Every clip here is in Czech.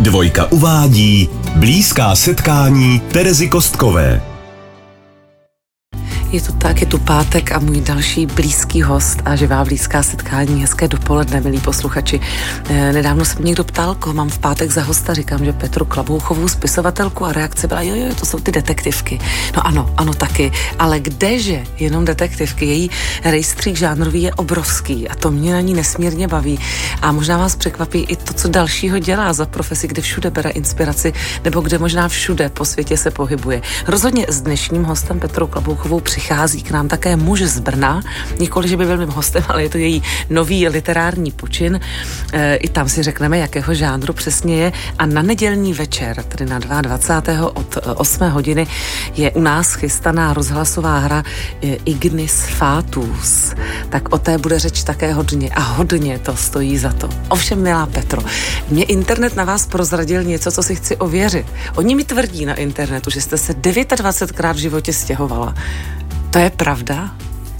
Dvojka uvádí blízká setkání Terezy Kostkové. Je to tak, je tu pátek a můj další blízký host a živá blízká setkání. Hezké dopoledne, milí posluchači. Nedávno se mě někdo ptal, koho mám v pátek za hosta. Říkám, že Petru Klabouchovou, spisovatelku, a reakce byla, jo, to jsou ty detektivky. No ano, taky. Ale kdeže jenom detektivky? Její rejstřík žánrový je obrovský a to mě na ní nesmírně baví. A možná vás překvapí i to, co dalšího dělá za profesi, kde všude bere inspiraci, nebo kde možná všude po světě se pohybuje. Rozhodně s dnešním hostem Petrou Klabouchovou přichází k nám také muž z Brna, nikoli, že by byl mým hostem, ale je to její nový literární počin. I tam si řekneme, jakého žánru přesně je. A na nedělní večer, tedy na 22. od 8 hodiny, je u nás chystaná rozhlasová hra Ignis Fatuus. Tak o té bude řeč také hodně a hodně to stojí za to. Ovšem, milá Petro, mě internet na vás prozradil něco, co si chci ověřit. Oni mi tvrdí na internetu, že jste se 29krát v životě stěhovala. To je pravda?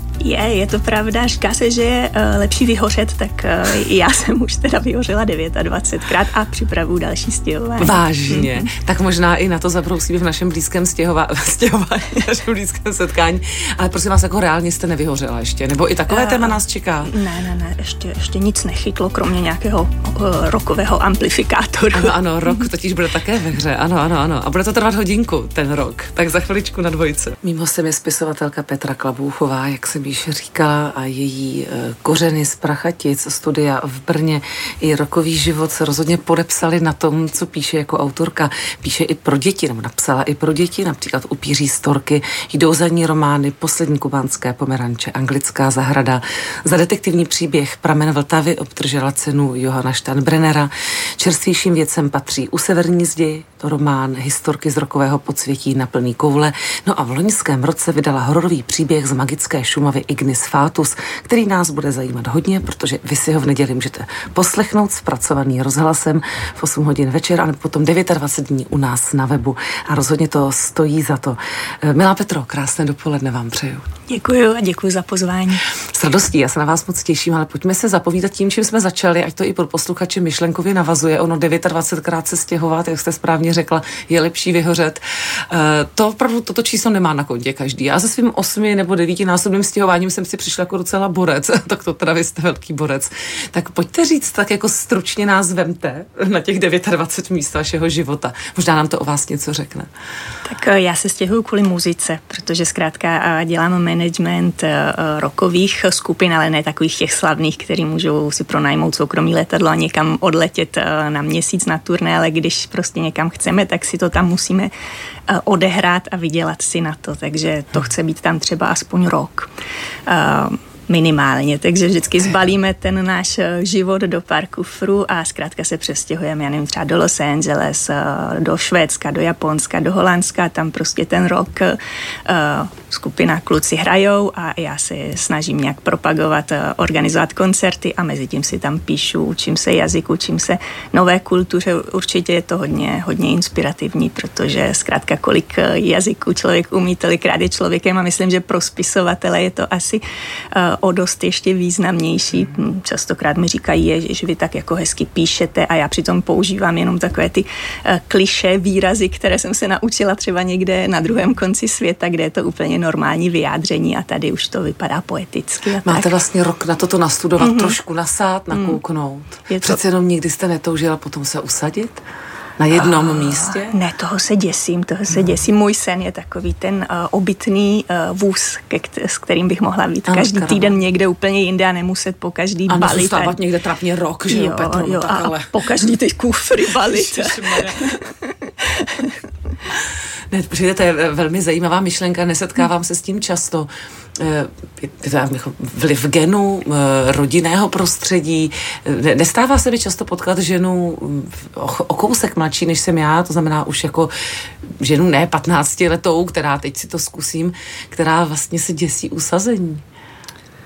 Je to pravda. Říká se, že je lepší vyhořet, tak já jsem už teda vyhořela 29krát a připravuju další stěhování. Vážně? Tak možná i na to zabrousíme v našem blízkém stěhování, našem blízkém setkání. Ale prosím vás, jako reálně jste nevyhořela ještě? Nebo i takové téma nás čeká? Ne, ještě nic nechytlo, kromě nějakého rokového amplifikátoru. Ano, rok totiž bude také ve hře. Ano. A bude to trvat hodinku, ten rok. Tak za chviličku na dvojce. Mým hostem je spisovatelka Petra Klabouchová, jak jsem již říkala, a její kořeny z Prachatic, studia v Brně i rokový život se rozhodně podepsali na tom, co píše jako autorka. Píše i pro děti, nebo napsala i pro děti, například Upíří storky, Jdou za ní romány, Poslední kubánské pomeranče, Anglická zahrada. Za detektivní příběh Pramen Vltavy obdržela cenu Johana Steinbrennera. Čerstvějším věcem patří U severní zdi, to román Historky z rokového podsvětí na plný koule. No a v loňském roce vydala hororový příběh z magické Šumavy Ignis Fatuus, který nás bude zajímat hodně, protože vy si ho v neděli můžete poslechnout zpracovaný rozhlasem v 8 hodin večer, ale potom 29 dní u nás na webu a rozhodně to stojí za to. Milá Petro, krásné dopoledne vám přeju. Děkuju a děkuji za pozvání. S radostí, já se na vás moc těším, ale pojďme se zapovídat tím, čím jsme začali, ať to i pro posluchače myšlenkově navazuje. Ono 29krát se stěhovat, jak jste správně řekla, je lepší vyhořet. To opravdu toto číslo nemá na kontě každý. Já se svým 8 nebo 9násobným stěhováním jsem si přišla jako docela borec, tak to teda vy jste velký borec. Tak pojďte říct, tak jako stručně nás vemte na těch 29 míst vašeho života. Možná nám to o vás něco řekne. Tak já se stěhuju kvůli muzice, protože zkrátka dělám management rockových skupin, ale ne takových těch slavných, který můžou si pronajmout soukromý letadlo a někam odletět na měsíc na turné, ale když prostě někam chceme, tak si to tam musíme odehrát a vydělat si na to, takže to chce být tam třeba aspoň rok. Minimálně, takže vždycky zbalíme ten náš život do pár kufrů a zkrátka se přestěhujeme, já nevím, třeba do Los Angeles, do Švédska, do Japonska, do Holandska, tam prostě ten rok skupina kluci hrajou a já se snažím nějak propagovat, organizovat koncerty a mezi tím si tam píšu, učím se jazyk, učím se nové kultuře, určitě je to hodně inspirativní, protože zkrátka kolik jazyků člověk umí, tolikrát je člověkem a myslím, že pro spisovatele je to asi o dost ještě významnější. Častokrát mi říkají, že vy tak jako hezky píšete a já přitom používám jenom takové ty klišé výrazy, které jsem se naučila třeba někde na druhém konci světa, kde je to úplně normální vyjádření a tady už to vypadá poeticky. Máte vlastně rok na toto nastudovat, trošku nasát, nakouknout. Přece jenom nikdy jste netoužila potom se usadit? Na jednom místě? Ne, toho se děsím. Můj sen je takový ten obytný vůz, s kterým bych mohla být každý týden někde úplně jinde a nemuset po každý balit. A zůstávat někde trapně rok, že jo, Petro? Jo, a po každý ty kufry balit. Ne, protože to je velmi zajímavá myšlenka, nesetkávám se s tím často. Vliv genu, rodinného prostředí. Nestává se mi často potkat ženu o kousek mladší, než jsem já, to znamená už jako ženu ne 15letou, která teď si to zkusím, která vlastně se děsí usazení.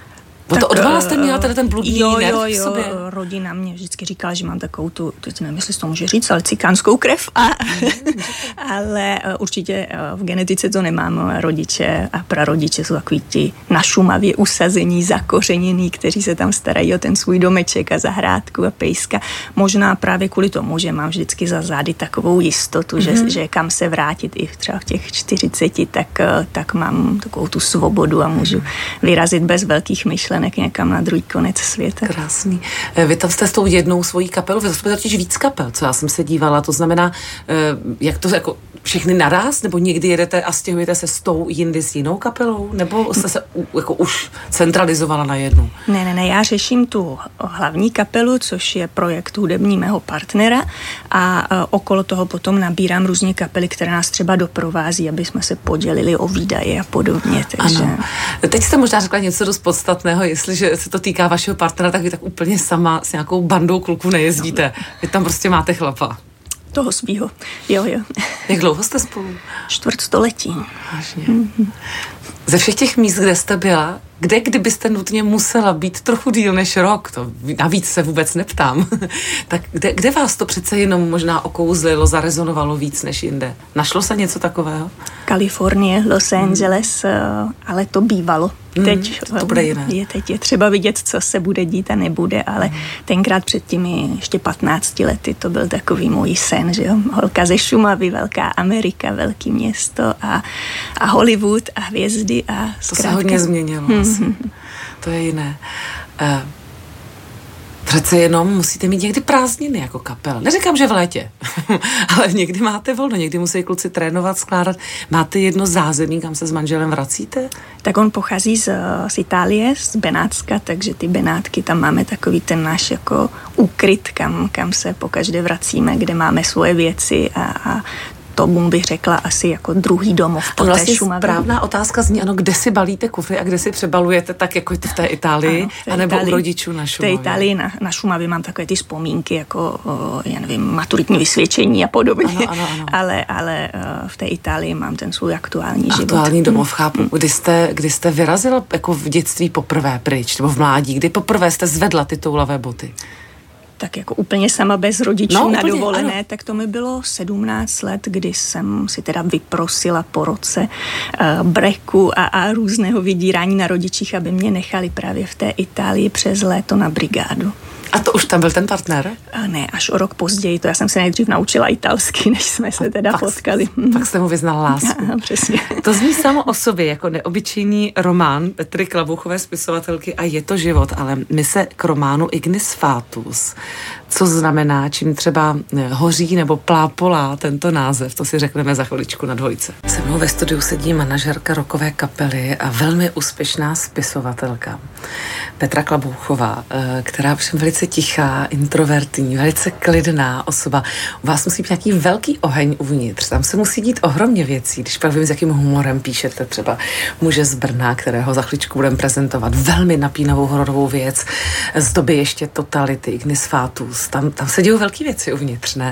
To od vás jste měla teda ten bludný nerv v sobě? Rodina mě vždycky říkala, že mám takovou tu, teď nevím, jestli to může říct, ale cikánskou krev. Ale určitě v genetice to nemám. Rodiče a prarodiče jsou takový ti na Šumavě usazení, zakořenění, kteří se tam starají o ten svůj domeček a zahrádku a pejska. Možná právě kvůli tomu, že mám vždycky za zády takovou jistotu, že kam se vrátit i třeba v těch 40, tak mám takovou tu svobodu a můžu vyrazit bez velkých myšlenek někam na druhý konec světa. Krásný. Vy tam jste s tou jednou svojí kapelou, vy jste totiž víc kapel, co já jsem se dívala, to znamená, jak to jako všechny naraz, nebo někdy jedete a stěhujete se s tou jindy s jinou kapelou, nebo jste se jako už centralizovala na jednu? Ne, já řeším tu hlavní kapelu, což je projekt hudební mého partnera a okolo toho potom nabírám různě kapely, které nás třeba doprovází, aby jsme se podělili o výdaje a podobně. Takže... Ano. Teď jste možná řekla něco dost podstatného, jestliže se to týká vašeho partnera, tak vy tak úplně sama s nějakou bandou kluků nejezdíte. Vy tam prostě máte chlapa. Toho svýho, jo. Jak dlouho jste spolu? čtvrtstoletí. Ze všech těch míst, kde jste byla, kdybyste nutně musela být trochu díl než rok, to navíc se vůbec neptám, tak kde vás to přece jenom možná okouzlilo, zarezonovalo víc než jinde? Našlo se něco takového? Kalifornie, Los Angeles, ale to bývalo. Teď to bude jiné. Teď je třeba vidět, co se bude dít a nebude, ale tenkrát před těmi ještě 15 lety to byl takový můj sen, že jo? Holka ze Šumavy, velká Amerika, velký město a Hollywood a hvězdy a zkrátka. To se hodně změnilo. To je jiné. Přece jenom musíte mít někdy prázdniny jako kapela. Neříkám, že v létě, ale někdy máte volno, někdy musí kluci trénovat, skládat. Máte jedno zázemí, kam se s manželem vracíte? Tak on pochází z Itálie, z Benátska, takže ty Benátky, tam máme takový ten náš jako úkryt, kam se pokaždé vracíme, kde máme svoje věci a tomu bych řekla asi jako druhý domov po té Šumavě. Správná otázka zní, ano, kde si balíte kufry a kde si přebalujete, tak jako je to v té Itálii, anebo u rodičů na Šumavě? V té Itálii na Šumavě mám takové ty vzpomínky, jako, já nevím, maturitní vysvědčení a podobně, ano. Ale v té Itálii mám ten svůj aktuální život. Aktuální domov, chápu. Kdy jste vyrazila jako v dětství poprvé pryč, nebo v mládí, kdy poprvé jste zvedla ty toulavé boty? Tak jako úplně sama bez rodičů na dovolené, ano. Tak to mi bylo 17 let, kdy jsem si teda vyprosila po roce breku a různého vydírání na rodičích, aby mě nechali právě v té Itálii přes léto na brigádu. A to už tam byl ten partner? Ne, až o rok později. To já jsem se nejdřív naučila italsky, než jsme se teda potkali. Tak jste mu vyznala lásku. Přesně. To zní samo o sobě jako neobyčejný román Petry Klabouchové, spisovatelky, a je to život, ale my se k románu Ignis Fatuus, co znamená, čím třeba hoří nebo plápolá tento název, to si řekneme za chviličku na dvojce. Se mnou ve studiu sedí manažerka rockové kapely a velmi úspěšná spisovatelka Petra Klabouchová, která všem velice tichá, introvertní, velice klidná osoba. U vás musí být nějaký velký oheň uvnitř, tam se musí dít ohromně věcí, když pak vím, s jakým humorem píšete třeba Muže z Brna, kterého za chviličku budeme prezentovat, velmi napínavou hororovou věc z doby ještě totality, Ignis Fatuus. Tam se dějou velké věci uvnitř, ne?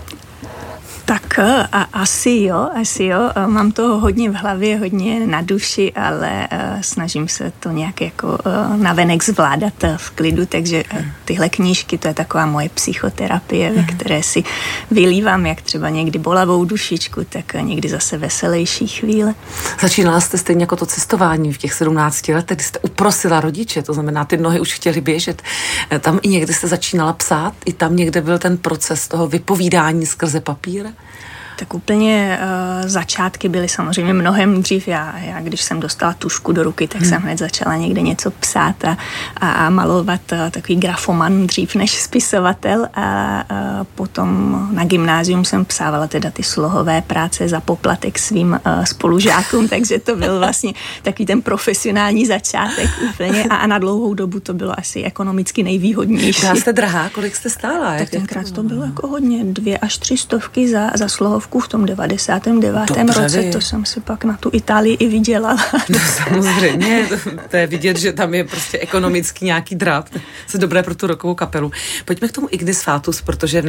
Tak asi jo. Mám to hodně v hlavě, hodně na duši, ale snažím se to nějak jako navenek zvládat v klidu, takže tyhle knížky, to je taková moje psychoterapie, ve které si vylívám jak třeba někdy bolavou dušičku, tak někdy zase veselější chvíle. Začínala jste stejně jako to cestování v těch 17 letech, kdy jste uprosila rodiče, to znamená, ty nohy už chtěly běžet. Tam i někdy jste začínala psát, i tam někde byl ten proces toho vypovídání skrze papír? Tak úplně začátky byly samozřejmě mnohem dřív. Já když jsem dostala tušku do ruky, tak jsem hned začala někde něco psát a malovat, takový grafoman dřív než spisovatel a potom na gymnázium jsem psávala teda ty slohové práce za poplatek svým spolužákům, takže to byl vlastně takový ten profesionální začátek úplně a na dlouhou dobu to bylo asi ekonomicky nejvýhodnější. Já jste drahá, kolik jste stála? Tak tenkrát to bylo jako hodně, 2 až 3 stovky za slohovku v tom 99. roce, to jsem si pak na tu Itálii i vydělala. No samozřejmě, to je vidět, že tam je prostě ekonomický nějaký drát, to je dobré pro tu rockovou kapelu. Pojďme k tomu Ignis Fatuus, protože v neděli se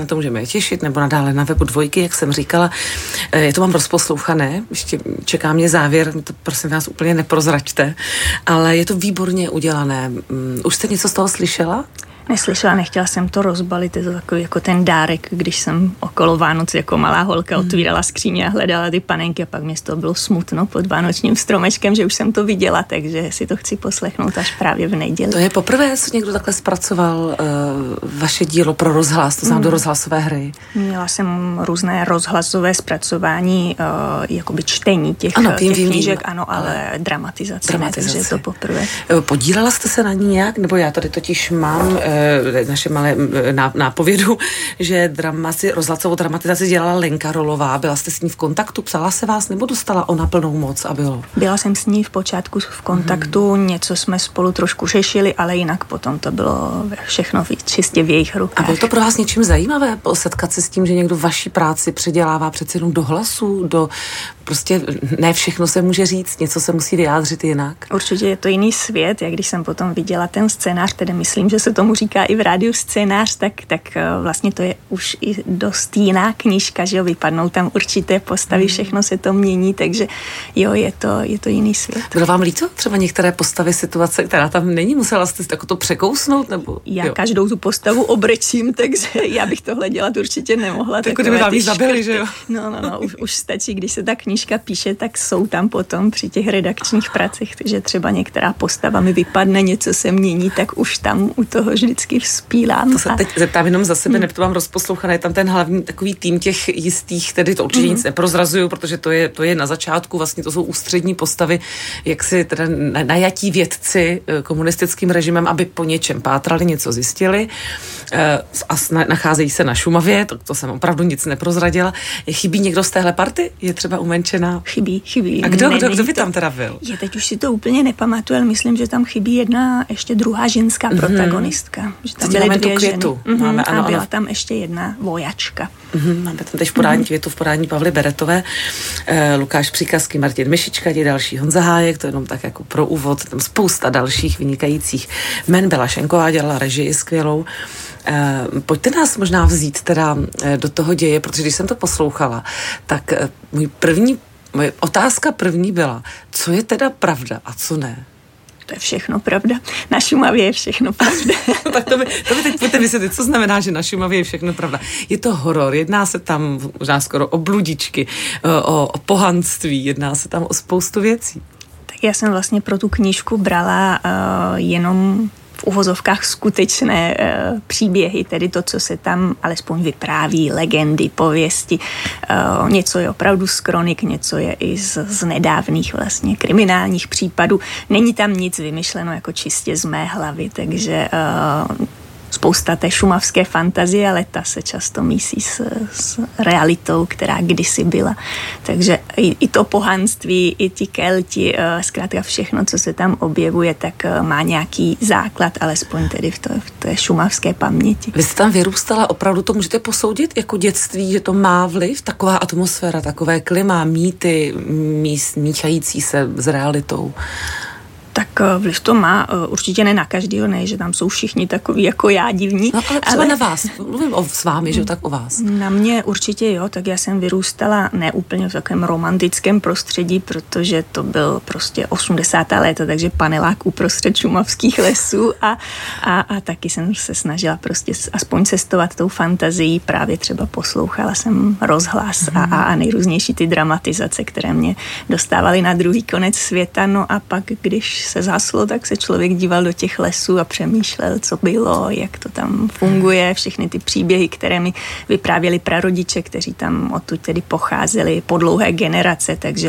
na to můžeme těšit, nebo nadále na webu Dvojky, jak jsem říkala. Je to mám rozposlouchané, ještě čeká mě závěr, to prosím vás úplně neprozračte, ale je to výborně udělané. Už jste něco z toho slyšela? Neslyšela, nechtěla jsem to rozbalit, je to takový jako ten dárek, když jsem okolo Vánoc jako malá holka otvírala skříně a hledala ty panenky a pak mě z toho bylo smutno pod vánočním stromečkem, že už jsem to viděla, takže si to chci poslechnout až právě v neděli. To je poprvé, co někdo takhle zpracoval vaše dílo pro rozhlas, to znamená do rozhlasové hry. Měla jsem různé rozhlasové zpracování, jakoby čtení těch knížek, ano, ale dramatizace. Ne, takže je to poprvé. Podílela jste se na ní nějak, nebo já tady totiž mám naše malé nápovědu, že rozhlasovou dramatizaci dělala Lenka Rolová. Byla jste s ní v kontaktu? Psala se vás nebo dostala ona plnou moc a bylo? Byla jsem s ní v počátku v kontaktu, něco jsme spolu trošku řešili, ale jinak potom to bylo všechno čistě v jejich rukách. A bylo to pro vás něčím zajímavé setkat se s tím, že někdo vaší práci předělává přece jenom do hlasu, prostě ne všechno se může říct, něco se musí vyjádřit jinak? Určitě je to jiný svět, jak když jsem potom viděla ten scénář, tedy myslím, že se tomu říká i v rádiu scénář, tak vlastně to je už i dost jiná knížka, že jo, vypadnou tam určité postavy, všechno se to mění, takže jo, je to jiný svět. Bylo vám líto třeba některé postavy, situace, která tam není, musela jste jako to překousnout, nebo? Já každou tu postavu obrečím, takže já bych tohle dělat určitě nemohla. Tak kdyby vám ji zabili, že jo? No, už stačí, když se ta knížka píše, tak jsou tam potom při těch redakčních pracích, že třeba některá postava mi vypadne, něco se mění, tak už tam u toho vždycky vzpílám. To se teď zeptám jenom za sebe, to mám rozposlouchané, je tam ten hlavní takový tým těch jistých, tedy to určitě nic neprozrazuju, protože to je na začátku, vlastně to jsou ústřední postavy, jak si teda najatí vědci komunistickým režimem, aby po něčem pátrali, něco zjistili a nacházejí se na Šumavě, to jsem opravdu nic neprozradila. Chybí někdo z téhle party? Je třeba umenčená? Chybí. A kdo by tam teda byl? Teď už si to úplně nepamatuju, ale myslím, že tam chybí jedna ještě druhá ženská protagonistka. Že tam byly dvě Květu. ženy. Máme, a byla tam ještě jedna vojačka. Máme tam teď v podání Květu, v podání Pavly Beretové, Lukáš Příkazky, Martin Myšička, další Honza Hájek, to jenom tak jako pro úvod, tam spousta dalších vynikajících men. Bela Šenková dělala režii skvělou. Pojďte nás možná vzít teda do toho děje, protože když jsem to poslouchala, tak moje otázka první byla, co je teda pravda a co ne? To je všechno pravda. Na Šumavě je všechno pravda. Tak to by teď pojďte vysvětlit, co znamená, že na Šumavě je všechno pravda. Je to horor, jedná se tam možná skoro o bludičky, o pohanství, jedná se tam o spoustu věcí. Tak já jsem vlastně pro tu knížku brala jenom v uvozovkách skutečné příběhy, tedy to, co se tam alespoň vypráví, legendy, pověsti. Něco je opravdu z kronik, něco je i z nedávných vlastně kriminálních případů. Není tam nic vymyšleno jako čistě z mé hlavy, takže spousta té šumavské fantazie, ale ta se často mísí s realitou, která kdysi byla. Takže i to pohanství, i ti Kelti, zkrátka všechno, co se tam objevuje, tak má nějaký základ, alespoň tedy v té šumavské paměti. Vy jste tam vyrůstala, opravdu to můžete posoudit jako dětství, že to má vliv, taková atmosféra, takové klima, mýty, míchající se s realitou? Tak vliv to má, určitě ne na každýho, ne, že tam jsou všichni takový jako já divní. No ale třeba na vás, mluvím s vámi, že tak o vás. Na mě určitě jo, tak já jsem vyrůstala ne úplně v takovém romantickém prostředí, protože to byl prostě 80. léta, takže panelák uprostřed šumavských lesů a taky jsem se snažila prostě aspoň cestovat tou fantazií, právě třeba poslouchala jsem rozhlas a nejrůznější ty dramatizace, které mě dostávaly na druhý konec světa, no a pak, když se zhaslo, tak se člověk díval do těch lesů a přemýšlel, co bylo, jak to tam funguje, všechny ty příběhy, které mi vyprávěli prarodiče, kteří tam odtud tedy pocházeli po dlouhé generace, takže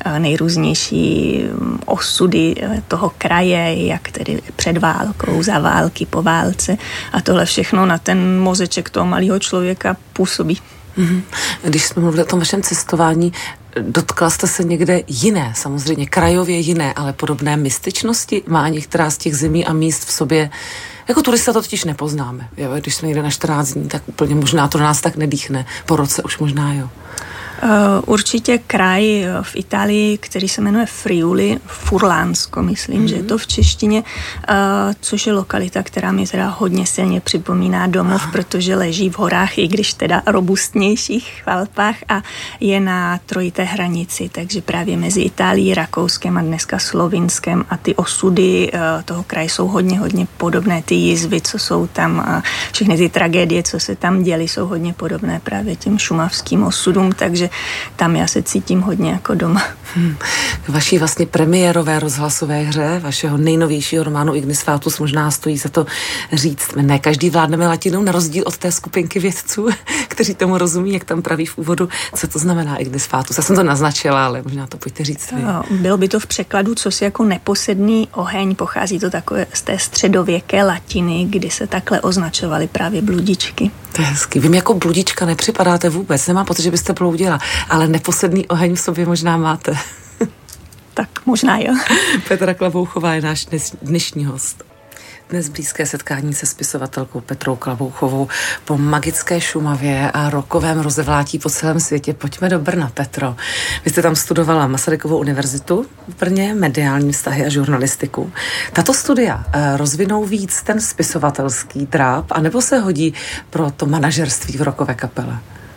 nejrůznější osudy toho kraje, jak tedy před válkou, za války, po válce a tohle všechno na ten mozeček toho malého člověka působí. Když jsme mluvili o tom vašem cestování, dotkla jste se někde jiné, samozřejmě krajově jiné, ale podobné mystičnosti? Má některá z těch zemí a míst v sobě, jako turista to totiž nepoznáme. Jo? Když jsme někde na 14 dní, tak úplně možná to na nás tak nedýchne. Po roce už možná jo. Určitě kraj v Itálii, který se jmenuje Friuli, Furlansko, myslím, že je to v češtině, což je lokalita, která mi teda hodně silně připomíná domov, protože leží v horách, i když teda robustnějších v Alpách a je na trojité hranici, takže právě mezi Itálií, Rakouskem a dneska Slovinskem a ty osudy toho kraje jsou hodně podobné, ty jizvy, co jsou tam, všechny ty tragédie, co se tam děly, jsou hodně podobné právě těm šumavským osudům, takže tam já se cítím hodně jako doma. K vaší vlastně premiérové rozhlasové hře, vašeho nejnovějšího románu Ignis Fatuus možná stojí za to říct, ne každý vládneme latinou, na rozdíl od té skupinky vědců, kteří tomu rozumí, jak tam praví v úvodu, co to znamená Ignis Fatuus. Já jsem to naznačila, ale možná to pojďte říct vy. Bylo by to v překladu cosi jako neposedný oheň, pochází to takové z té středověké latiny, kdy se takhle označovaly právě bludičky. To je hezky. Vím, jako bludička nepřipadáte vůbec, nemám pocit, že byste bloudila, ale neposedný oheň v sobě možná máte. Tak možná jo. Petra Klabouchová je náš dnešní host. Dnes blízké setkání se spisovatelkou Petrou Klabouchovou po magické Šumavě a rokovém rozevlátí po celém světě. Pojďme do Brna, Petro. Vy jste tam studovala Masarykovu univerzitu v Brně, mediální vztahy a žurnalistiku. Tato studia rozvinou víc ten spisovatelský dráp, anebo se hodí pro to manažerství v rockové kapele?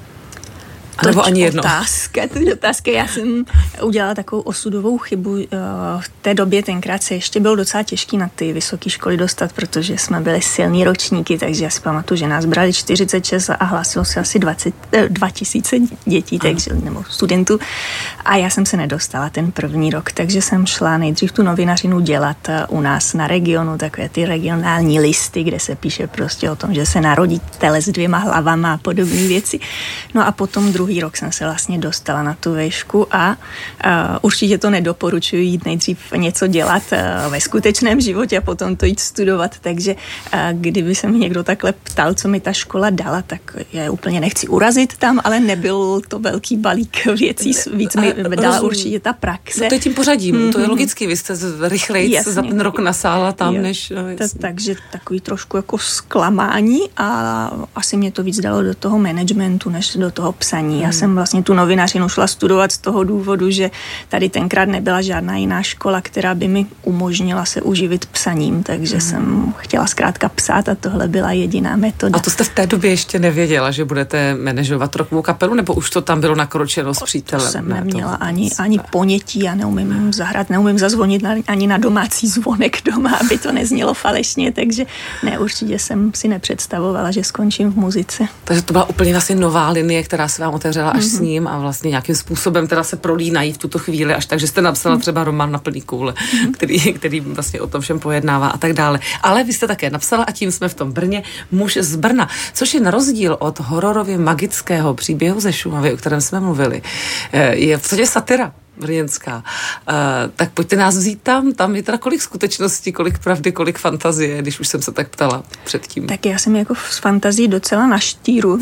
Nebo ani jedno. Otázka. Já jsem udělala takovou osudovou chybu. V té době tenkrát se ještě bylo docela těžký na ty vysoké školy dostat, protože jsme byli silní ročníky, takže já si pamatuju, že nás brali 46 a hlásilo se asi 2000 dětí, takže, nebo studentů. A já jsem se nedostala ten první rok, takže jsem šla nejdřív tu novinařinu dělat u nás na regionu, takové ty regionální listy, kde se píše prostě o tom, že se narodí tele s 2 hlavama a podobné věci. No a potom druhý rok jsem se vlastně dostala na tu výšku a určitě to nedoporučuji jít nejdřív něco dělat ve skutečném životě a potom to jít studovat, takže kdyby se mi někdo takhle ptal, co mi ta škola dala, tak já úplně nechci urazit tam, ale nebyl to velký balík věcí, víc mi dala určitě ta praxe. No to je tím pořadím, to je logicky, vy jste rychleji za ten rok nasála tam, než... Takže takový trošku jako zklamání a asi mě to víc dalo do toho managementu, než do toho psaní. Já jsem vlastně tu novinařinu šla studovat z toho důvodu, že tady tenkrát nebyla žádná jiná škola, která by mi umožnila se uživit psaním, takže jsem chtěla zkrátka psát a tohle byla jediná metoda. A to jste v té době ještě nevěděla, že budete manažovat rockovou kapelu, nebo už to tam bylo nakročeno s přítelem? To jsem neměla ani ponětí, já neumím zahrát, neumím zazvonit ani na domácí zvonek doma, aby to neznělo falešně, takže ne, určitě jsem si nepředstavovala, že skončím v muzice. Takže to byla úplně vlastně nová linie, která se vám otevřela až s ním a vlastně nějakým způsobem teda se prolínají v tuto chvíli, až tak, že jste napsala třeba román Na plný koule, který vlastně o tom všem pojednává a tak dále. Ale vy jste také napsala, a tím jsme v tom Brně, Muž z Brna, což je na rozdíl od hororově magického příběhu ze Šumavy, o kterém jsme mluvili. Je v podstatě satira brněnská. Tak pojďte nás vzít tam je teda kolik skutečností, kolik pravdy, kolik fantazie, když už jsem se tak ptala předtím. Tak já jsem jako s fantazií docela na štíru,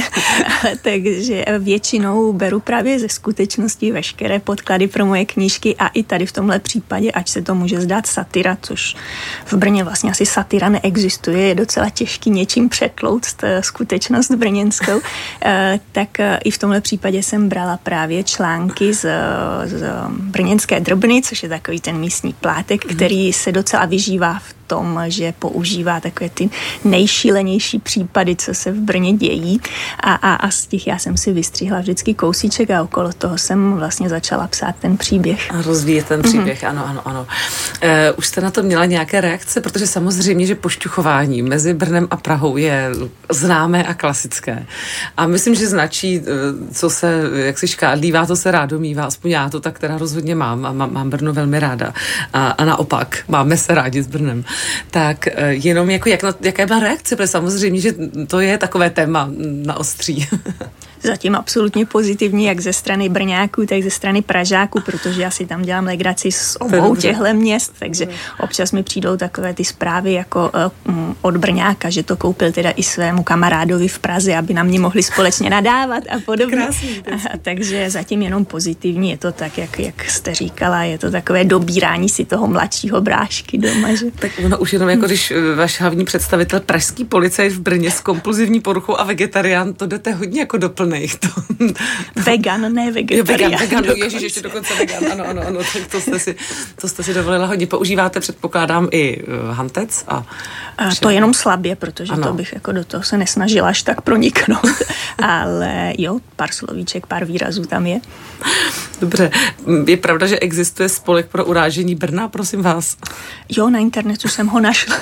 takže většinou beru právě ze skutečností veškeré podklady pro moje knížky a i tady v tomhle případě, ať se to může zdát satira, což v Brně vlastně asi satira neexistuje, je docela těžký něčím přetlouct skutečnost brněnskou, tak i v tomhle případě jsem brala právě články z brněnské Drbny, což je takový ten místní plátek, který se docela vyžívá v tom, že používá takové ty nejšílenější případy, co se v Brně dějí a z těch já jsem si vystřihla vždycky kousíček a okolo toho jsem vlastně začala psát ten příběh. A rozvíjet ten příběh, ano. Už jste na to měla nějaké reakce, protože samozřejmě, že pošťuchování mezi Brnem a Prahou je známé a klasické. A myslím, že značí, co se, jak si škádlívá, to se rádo mívá, aspoň já to tak teda rozhodně mám a mám Brno velmi ráda. A naopak, máme se rádi s Brnem. Tak jenom jako jaká byla reakce, protože samozřejmě, že to je takové téma na ostří. Zatím absolutně pozitivní, jak ze strany Brňáků, tak ze strany Pražáků, protože já si tam dělám legraci z obou těchto měst, takže občas mi přijdou takové ty zprávy jako od Brňáka, že to koupil teda i svému kamarádovi v Praze, aby na mě mohli společně nadávat a podobně. Krásný, takže zatím jenom pozitivní, je to tak, jak jste říkala, je to takové dobírání si toho mladšího brášky doma. Že? Tak ono už jenom jako když váš hlavní představitel pražský policajt v Brně s kompulzivní poruchou a vegetarián, to jdete hodně jako doplněk výborný. Vegan, ne vegetarián. Vegan, ježiš, ještě dokonce vegan, ano, tak to jste si dovolila hodně. Používáte, předpokládám, i hantec a to jenom slabě, protože to bych jako do toho se nesnažila až tak proniknout, ale jo, pár slovíček, pár výrazů tam je. Dobře, je pravda, že existuje spolek pro urážení Brna, prosím vás? Jo, na internetu jsem ho našla.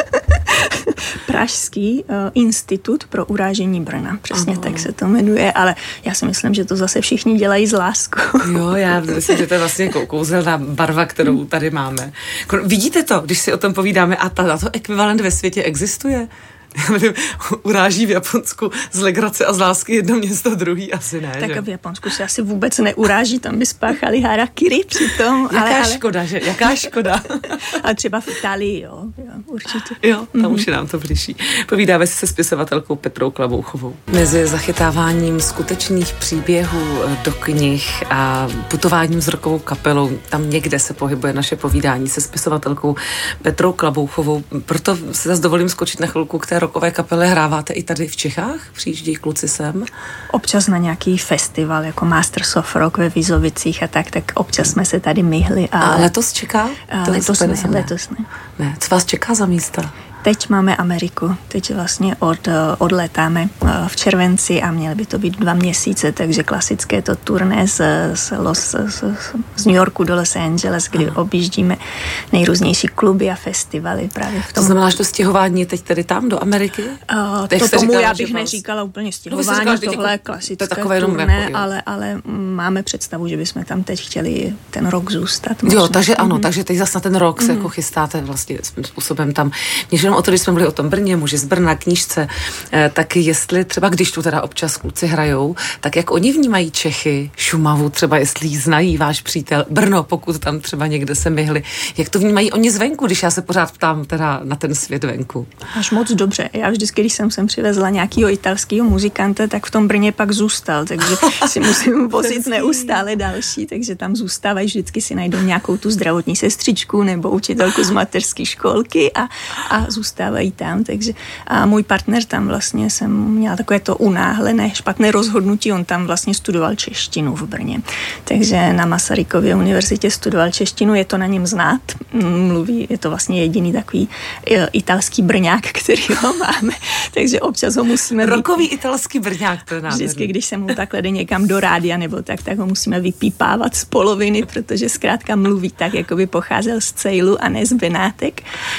Pražský institut pro urážení Brna. Přesně tak se to jmenuje, ale já si myslím, že to zase všichni dělají s láskou. Jo, já myslím, že to je vlastně kouzelná barva, kterou tady máme. Vidíte to, když si o tom povídáme a to ekvivalent ve světě existuje? Já nevím, uráží v Japonsku z legrace a z lásky jedno město, druhý asi ne. Tak že? v Japonsku se asi vůbec neuráží, tam by spáchali harakiri přitom. Jaká škoda. A třeba v Itálii, jo, určitě. Jo, tam už je nám to blížší. Povídáme si se spisovatelkou Petrou Klabouchovou. Mezi zachytáváním skutečných příběhů do knih a putováním s rockovou kapelou, tam někde se pohybuje naše povídání se spisovatelkou Petrou Klabouchovou. Proto si zase dovolím skočit na chvilku k té rockové kapele. Hráváte i tady v Čechách? Přijíždí kluci sem? Občas na nějaký festival, jako Masters of Rock ve Vizovicích a tak občas jsme se tady myhli. A letos čeká? Letos ne. Ne. Co vás čeká za místa? Teď máme Ameriku, teď vlastně odletáme v červenci a měly by to být 2 měsíce, takže klasické to turné z New Yorku do Los Angeles, kdy objíždíme nejrůznější kluby a festivaly právě v tom. To znamená, že to stěhování je teď tedy tam do Ameriky? To tomu já bych neříkala úplně stěhování, tohle je klasické turné, ale máme představu, že bychom tam teď chtěli ten rok zůstat. Jo, takže ano, takže teď zase na ten rok se jako chystáte vlastně svým způsobem tam. O to, když jsme byli o tom Brně, muži z Brna, knížce, tak jestli třeba, když tu teda občas kluci hrajou, tak jak oni vnímají Čechy, Šumavu, třeba jestli jí znají váš přítel, Brno, pokud tam třeba někde se myhli, jak to vnímají oni zvenku, když já se pořád ptám teda na ten svět venku? Až moc dobře. Já vždycky, když jsem sem přivezla nějakýho italského muzikanta, tak v tom Brně pak zůstal, takže si musím vozit neustále další, takže tam zůstávají, vždycky si najdou nějakou tu zdravotní sestřičku nebo učitelku z mateřské školky a zůstávají tam, takže a můj partner tam vlastně jsem měla takové to unáhlené špatné rozhodnutí, on tam vlastně studoval češtinu v Brně, takže na Masarykově univerzitě studoval češtinu, je to na něm znát, mluví, je to vlastně jediný takový italský Brňák, který ho máme, takže občas ho musíme... Rokový italský Brňák, to je nádherný. Vždycky, když se mu takhle jde někam do rádia nebo tak ho musíme vypípávat z poloviny, protože zkrátka mluví tak, jako by pocházel z Ceylu a ne z Benátek,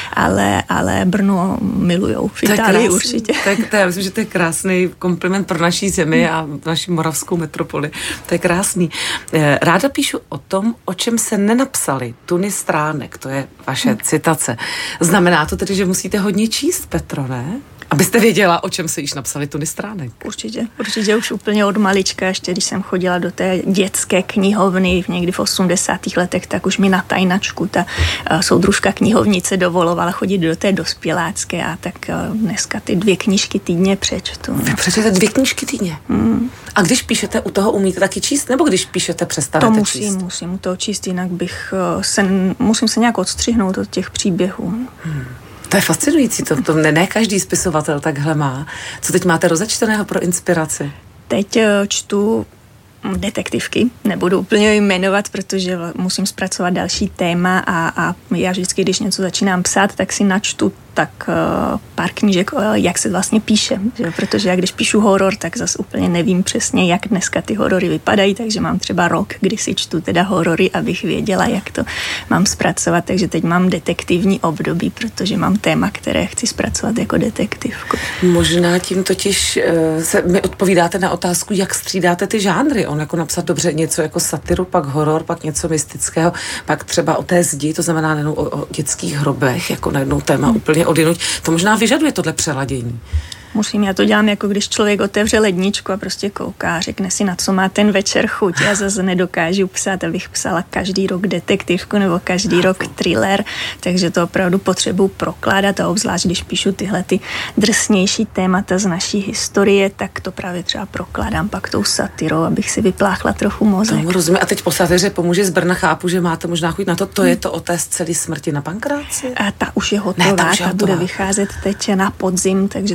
ale Brno milujou v Itálii určitě. Já myslím, že to je krásný kompliment pro naší zemi a naši moravskou metropoli. To je krásný. Ráda píšu o tom, o čem se nenapsali tuny stránek, to je vaše citace. Znamená to tedy, že musíte hodně číst, Petro, ne? Abyste věděla, o čem se již napsali tuny stránek. Určitě už úplně od malička, ještě když jsem chodila do té dětské knihovny někdy v 80. letech, tak už mi na tajnačku ta soudružka knihovnice dovolovala chodit do té dospělácké a tak dneska ty 2 knížky týdně přečtu. Vy přečtete 2 knížky týdně? A když píšete, u toho umíte taky číst, nebo když píšete, přestanete číst? Musím u toho číst, jinak musím se nějak odstřihnout od těch příběhů. To je fascinující, to ne každý spisovatel takhle má. Co teď máte rozečteného pro inspiraci? Teď čtu detektivky, nebudu úplně jmenovat, protože musím zpracovat další téma a já vždycky, když něco začínám psát, tak si načtu tak pár knížek, jak se vlastně píše, že? Protože já když píšu horor, tak zase úplně nevím přesně, jak dneska ty horory vypadají, takže mám třeba rok, kdy si čtu teda horory, abych věděla, jak to mám zpracovat, takže teď mám detektivní období, protože mám téma, které chci zpracovat jako detektivku. Možná tím totiž mi odpovídáte na otázku, jak střídáte ty žánry. On jako napsat dobře něco jako satiru, pak horor, pak něco mystického, pak třeba o té zdi, to znamená nejenom o dětských hrobech, jako najednou téma úplně odjinuť. To možná vyžaduje tohle přeladění. Já to dělám, jako když člověk otevře ledničku a prostě kouká, řekne si, na co má ten večer chuť. Já zase nedokážu psát, abych psala každý rok detektivku nebo každý rok thriller, takže to opravdu potřebuji prokládat a obzvlášť, když píšu tyhle ty drsnější témata z naší historie, tak to právě třeba prokládám pak tou satirou, abych si vypláchla trochu mozek. Tomu rozumím. A teď po satiře Pomůže z Brna chápu, že máte možná chuť na to. To je to o té scéně smrti na Pankráci? A ta už je hotová, ta bude vycházet teď na podzim, takže teď už jsem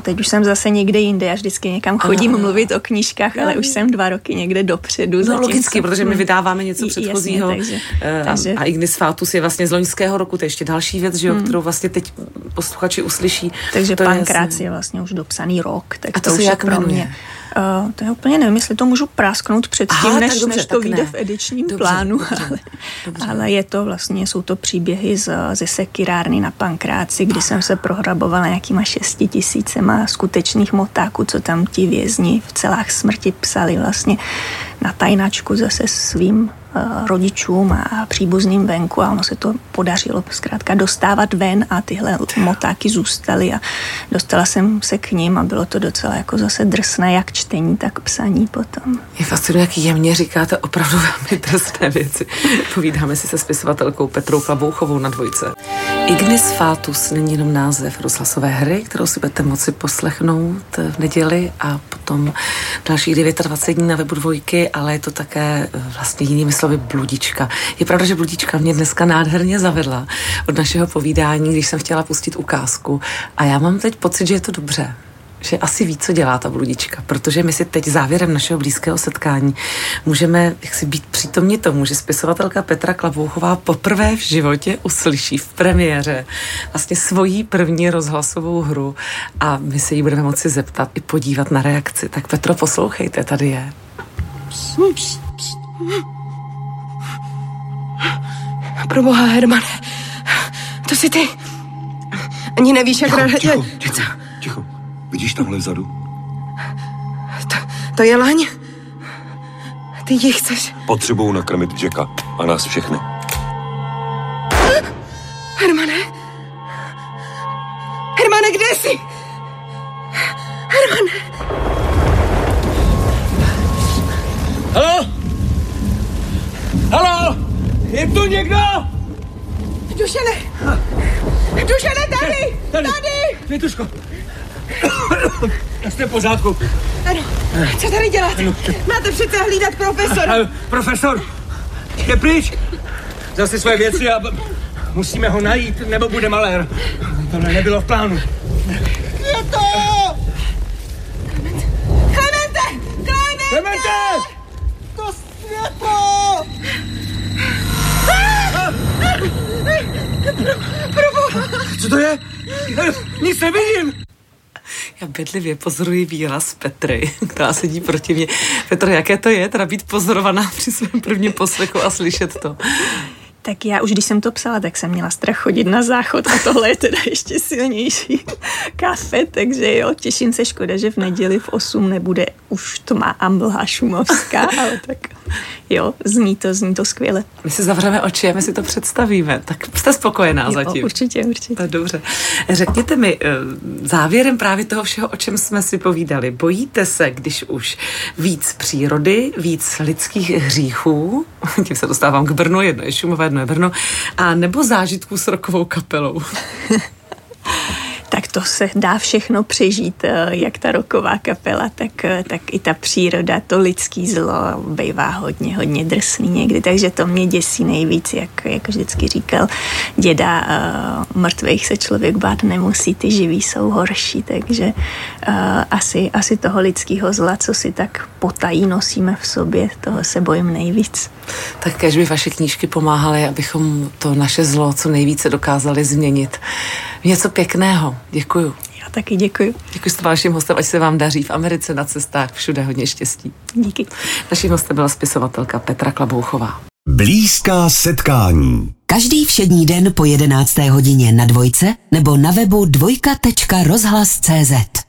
zase někde jinde. Já vždycky někam chodím mluvit o knížkách, ale už jsem 2 roky někde dopředu. No logicky, protože my vydáváme něco předchozího. Jasně, takže. A Ignis Fatuus je vlastně z loňského roku, to je ještě další věc, že jo, kterou vlastně teď posluchači uslyší. Takže Pankrác je vlastně už dopsaný rok. Tak a to se jak jmenuje? To já úplně nevím, jestli to můžu prásknout předtím, než to vyjde v edičním plánu. Ale je to vlastně, jsou to příběhy ze sekirárny na Pankráci, kdy jsem se prohrabovala nějakýma 6 000 skutečných motáků, co tam ti vězni v celách smrti psali vlastně na tajnačku zase svým rodičům a příbuzným venku a ono se to podařilo zkrátka dostávat ven a tyhle motáky zůstaly a dostala jsem se k ním a bylo to docela jako zase drsné, jak čtení, tak psaní potom. Je fascinuje, jak jemně říkáte opravdu velmi drsné věci. Povídáme si se spisovatelkou Petrou Klabouchovou na Dvojce. Ignis Fatuus není jenom název rozhlasové hry, kterou si budete moci poslechnout v neděli a potom dalších 29 dní na webu Dvojky, ale je to také vlastně jinými slovy bludička. Je pravda, že bludička mě dneska nádherně zavedla od našeho povídání, když jsem chtěla pustit ukázku a já mám teď pocit, že je to dobře. Že asi ví, co dělá ta bludička, protože my si teď závěrem našeho blízkého setkání můžeme jaksi být přítomni tomu, že spisovatelka Petra Klabouchová poprvé v životě uslyší v premiéře vlastně svoji první rozhlasovou hru a my se jí budeme moci zeptat i podívat na reakci. Tak Petro, poslouchejte, tady je. Proboha, Hermane, to jsi ty. Ani nevíš, jak... Ticho. Vidíš tamhle vzadu? To je Laň. Ty ji chceš. Potřebuju nakrmit Jacka a nás všechny. Hermane, kde jsi? Hermane. Haló? Je tu někdo? Dušane, tady! Květuško. Jste v pořádku. Ano, co tady dělat? Máte přece hlídat profesora. Profesor je pryč. Vzal si své věci a musíme ho najít, nebo bude malér. Tohle nebylo v plánu. Je to! Klemente! To světlo! Co to je? Nic nevidím. Já bedlivě pozoruji výraz Petry, která sedí proti mě. Petro, jaké to je, teda být pozorovaná při svém prvním poslechu a slyšet to? Tak já už, když jsem to psala, tak jsem měla strach chodit na záchod a tohle je teda ještě silnější kafe, takže jo, těším se, škoda, že v neděli v 8 nebude už tma a mlha šumovská, ale tak jo, zní to skvěle. My si zavřeme oči a my si to představíme, tak jste spokojená jo, zatím. Určitě. Dobře. Řekněte mi, závěrem právě toho všeho, o čem jsme si povídali, bojíte se, když už víc přírody, víc lidských hříchů, tím se dostávám k Brnu, jedno je Šumové, jedno je Brno, a nebo zážitků s rockovou kapelou? Tak to se dá všechno přežít, jak ta rocková kapela, tak i ta příroda, to lidský zlo bývá hodně drsný někdy, takže to mě děsí nejvíc, jak vždycky říkal děda, mrtvejch se člověk bát nemusí, ty živí jsou horší, takže asi toho lidského zla, co si tak potají nosíme v sobě, toho se bojím nejvíc. Tak kéž by vaše knížky pomáhaly, abychom to naše zlo co nejvíce dokázali změnit. Něco pěkného. Děkuju. Já taky děkuju. Děkuji, jste vaším hostem, ať se vám daří v Americe, na cestách, všude hodně štěstí. Díky. Naším hostem byla spisovatelka Petra Klabouchová. Blízká setkání. Každý všední den po 11. hodině na Dvojce nebo na webu dvojka.rozhlas.cz.